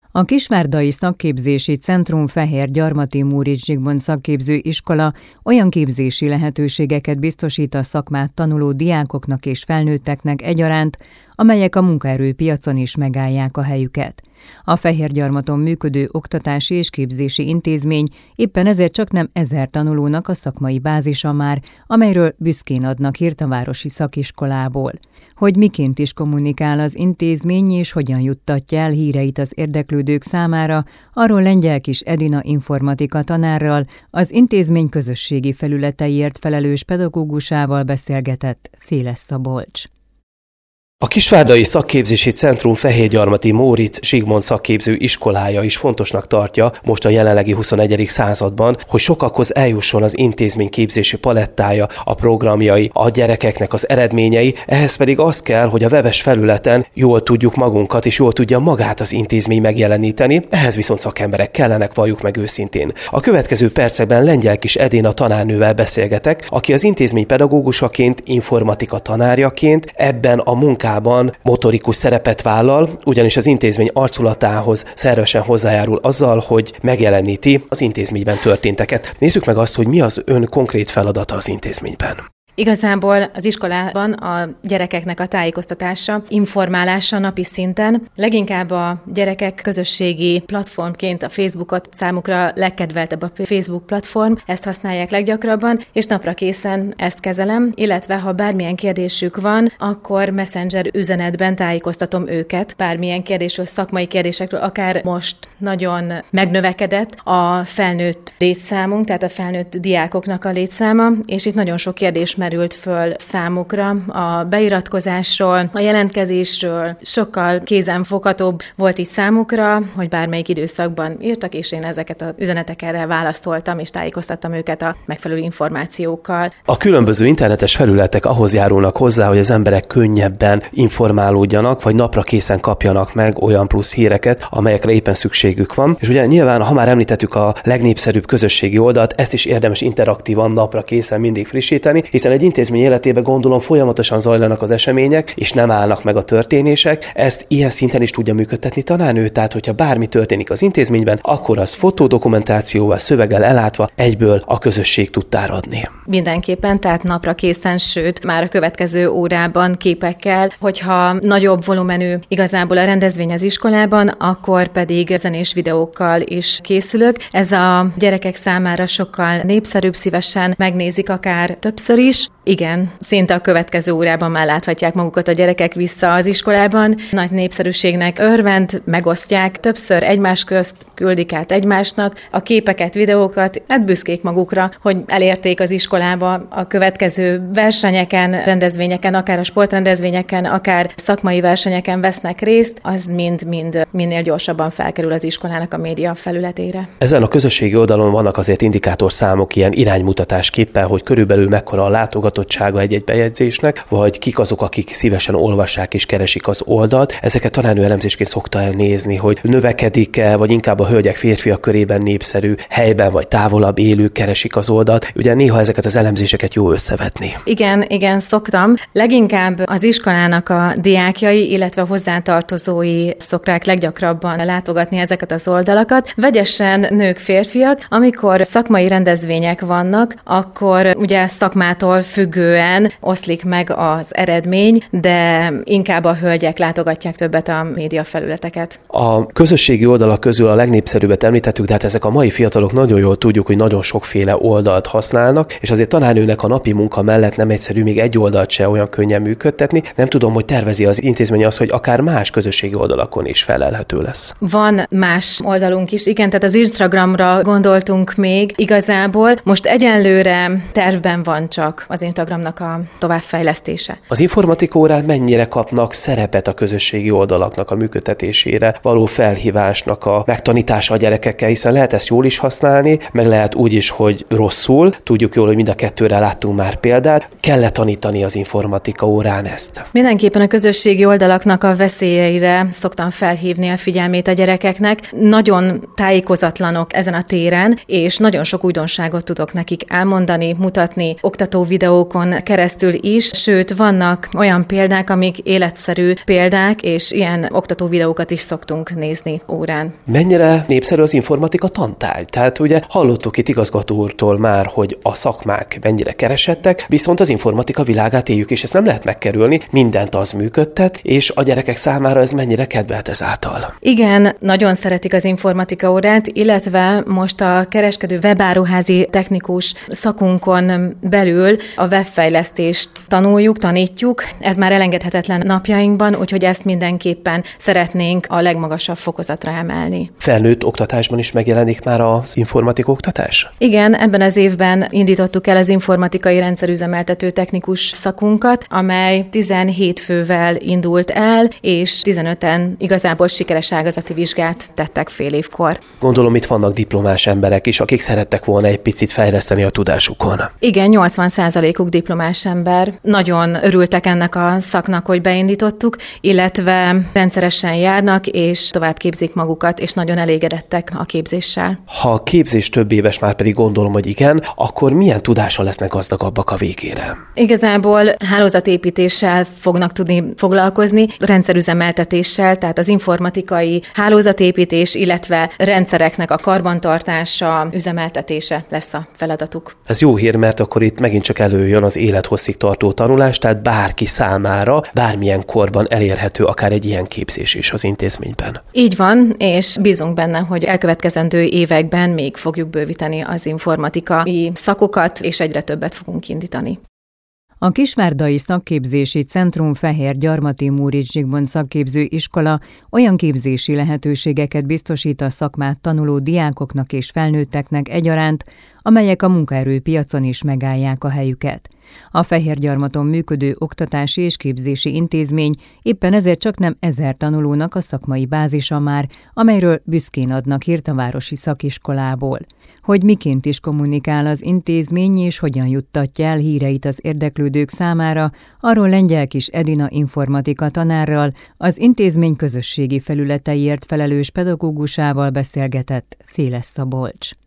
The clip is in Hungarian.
A Kisvárdai Szakképzési Centrum Fehérgyarmati Móricz Zsigmond Szakképző Iskola olyan képzési lehetőségeket biztosít a szakmát tanuló diákoknak és felnőtteknek egyaránt, amelyek a munkaerőpiacon is megállják a helyüket. A Fehérgyarmaton működő oktatási és képzési intézmény éppen ezért csaknem 1000 tanulónak a szakmai bázisa már, amelyről büszkén adnak hírt a városi szakiskolából. Hogy miként is kommunikál az intézmény és hogyan juttatja el híreit az érdeklődők számára, arról Lengyel-Kis Edina informatika tanárral, az intézmény közösségi felületeiért felelős pedagógusával beszélgetett Széles Szabolcs. A Kisvárdai Szakképzési Centrum Fehérgyarmati Móricz Zsigmond Szakképző Iskolája is fontosnak tartja most a jelenlegi 21. században, hogy sokakhoz eljusson az intézmény képzési palettája, a programjai, a gyerekeknek az eredményei, ehhez pedig az kell, hogy a webes felületen jól tudjuk magunkat és jól tudja magát az intézmény megjeleníteni, ehhez viszont szakemberek kellenek, valljuk meg őszintén. A következő percekben Lengyel-Kis Edina tanárnővel beszélgetek, aki az intézmény pedagógusaként, informatika tanárjaként ebben a munkában motorikus szerepet vállal, ugyanis az intézmény arculatához szervesen hozzájárul azzal, hogy megjeleníti az intézményben történteket. Nézzük meg azt, hogy mi az ön konkrét feladata az intézményben. Igazából az iskolában a gyerekeknek a tájékoztatása, informálása napi szinten, leginkább a gyerekek közösségi platformként a Facebookot számukra legkedveltebb a Facebook platform, ezt használják leggyakrabban, és napra készen ezt kezelem, illetve ha bármilyen kérdésük van, akkor Messenger üzenetben tájékoztatom őket, bármilyen kérdésről, szakmai kérdésekről, akár most nagyon megnövekedett a felnőtt létszámunk, tehát a felnőtt diákoknak a létszáma, és itt nagyon sok kérdés merült föl számukra a beiratkozásról, a jelentkezésről, sokkal kézenfoghatóbb volt itt számukra, hogy bármelyik időszakban írtak, és én ezeket az üzenetekre válaszoltam, és tájékoztattam őket a megfelelő információkkal. A különböző internetes felületek ahhoz járulnak hozzá, hogy az emberek könnyebben informálódjanak, vagy napra készen kapjanak meg olyan plusz híreket, amelyekre éppen szükségük van. És ugye nyilván, ha már említettük a legnépszerűbb közösségi oldalt, ezt is érdemes interaktívan napra készen mindig frissíteni, hiszen egy intézmény életében gondolom folyamatosan zajlanak az események, és nem állnak meg a történések. Ezt ilyen szinten is tudja működtetni tanárnő, tehát hogyha bármi történik az intézményben, akkor az fotódokumentációval, szöveggel ellátva egyből a közösség tud táradni. Mindenképpen, tehát napra készen, sőt, már a következő órában képekkel, hogyha nagyobb volumenű igazából a rendezvény az iskolában, akkor pedig zenés videókkal is készülök. Ez a gyerekek számára sokkal népszerűbb, szívesen megnézik akár többször is. Igen, szinte a következő órában már láthatják magukat a gyerekek vissza az iskolában. Nagy népszerűségnek örvend, megosztják, többször egymás közt küldik át egymásnak a képeket, videókat, hát büszkék magukra, hogy elérték az iskolába a következő versenyeken, rendezvényeken, akár a sportrendezvényeken, akár szakmai versenyeken vesznek részt, az mind minél gyorsabban felkerül az iskolának a média felületére. Ezen a közösségi oldalon vannak azért indikátorszámok ilyen iránymutatásképpen, hogy körülbelül mekkora a látogatottsága egy-egy bejegyzésnek, vagy kik azok, akik szívesen olvassák és keresik az oldalt. Ezeket tanárnő elemzésként szokta elnézni, hogy növekedik-e, vagy inkább a hölgyek, férfiak körében népszerű, helyben vagy távolabb élők keresik az oldalt. Ugye néha ezeket az elemzéseket jó összevetni. Igen, szoktam. Leginkább az iskolának a diákjai, illetve a hozzátartozói szokták leggyakrabban látogatni ezeket az oldalakat. Vegyesen nők, férfiak, amikor szakmai rendezvények vannak, akkor ugye szakmától függően oszlik meg az eredmény, de inkább a hölgyek látogatják többet a média felületeket. A közösségi oldalak közül a legnépszerűbbet említettük, de hát ezek a mai fiatalok nagyon jól tudjuk, hogy nagyon sokféle oldalt használnak, és azért tanárnőnek a napi munka mellett nem egyszerű még egy oldalt se olyan könnyen működtetni. Nem tudom, hogy tervezi az intézmény azt, hogy akár más közösségi oldalakon is felelhető lesz. Van más oldalunk is, igen, tehát az Instagramra gondoltunk még igazából. Most egyenlőre tervben van csak az Instagramnak a továbbfejlesztése. Az informatika órán mennyire kapnak szerepet a közösségi oldalaknak a működtetésére, való felhívásnak a megtanítása a gyerekekkel, hiszen lehet ezt jól is használni, meg lehet úgy is, hogy rosszul. Tudjuk jól, hogy mind a kettőre láttunk már példát. Kell-e tanítani az informatika órán ezt? Mindenképpen a közösségi oldalaknak a veszélyeire szoktam felhívni a figyelmét a gyerekeknek. készülnek, nagyon tájékozatlanok ezen a téren, és nagyon sok újdonságot tudok nekik elmondani, mutatni oktató videókon keresztül is, sőt, vannak olyan példák, amik életszerű példák, és ilyen oktató videókat is szoktunk nézni órán. Mennyire népszerű az informatika tantárgy? Tehát ugye hallottuk itt igazgató úrtól már, hogy a szakmák mennyire keresettek, viszont az informatika világát éljük, és ezt nem lehet megkerülni, mindent az működtet, és a gyerekek számára ez mennyire kedvelt ezáltal. Igen, nagyon szeretik az informatika órát, illetve most a kereskedő webáruházi technikus szakunkon belül a webfejlesztést tanítjuk. Ez már elengedhetetlen napjainkban, úgyhogy ezt mindenképpen szeretnénk a legmagasabb fokozatra emelni. Felnőtt oktatásban is megjelenik már az informatika oktatás? Igen, ebben az évben indítottuk el az informatikai rendszerüzemeltető technikus szakunkat, amely 17 fővel indult el, és 15-en igazából sikeres ágazati vizsgát tettek fél évkor. Gondolom, itt vannak diplomás emberek is, akik szerettek volna egy picit fejleszteni a tudásukon. Igen, 80%-uk diplomás ember. Nagyon örültek ennek a szaknak, hogy beindítottuk, illetve rendszeresen járnak, és tovább képzik magukat, és nagyon elégedettek a képzéssel. Ha a képzés több éves, már pedig gondolom, hogy igen, akkor milyen tudással lesznek gazdagabbak a végére? Igazából hálózatépítéssel fognak tudni foglalkozni, rendszerüzemeltetéssel, tehát az informatikai hálózatépítés, illetve rendszereknek a karbantartása, üzemeltetése lesz a feladatuk. Ez jó hír, mert akkor itt megint csak előjön az élethosszig tartó tanulás, tehát bárki számára, bármilyen korban elérhető akár egy ilyen képzés is az intézményben. Így van, és bízunk benne, hogy elkövetkezendő években még fogjuk bővíteni az informatikai szakokat, és egyre többet fogunk indítani. A Kisvárdai Szakképzési Centrum Fehér-Gyarmati Móricz Zsigmond Szakképző Iskola olyan képzési lehetőségeket biztosít a szakmát tanuló diákoknak és felnőtteknek egyaránt, amelyek a munkaerőpiacon is megállják a helyüket. A Fehérgyarmaton működő oktatási és képzési intézmény éppen ezért csaknem 1000 tanulónak a szakmai bázisa már, amelyről büszkén adnak hírt a városi szakiskolából. Hogy miként is kommunikál az intézmény és hogyan juttatja el híreit az érdeklődők számára, arról Lengyel Kis Edina informatika tanárral, az intézmény közösségi felületeiért felelős pedagógusával beszélgetett Széles Szabolcs.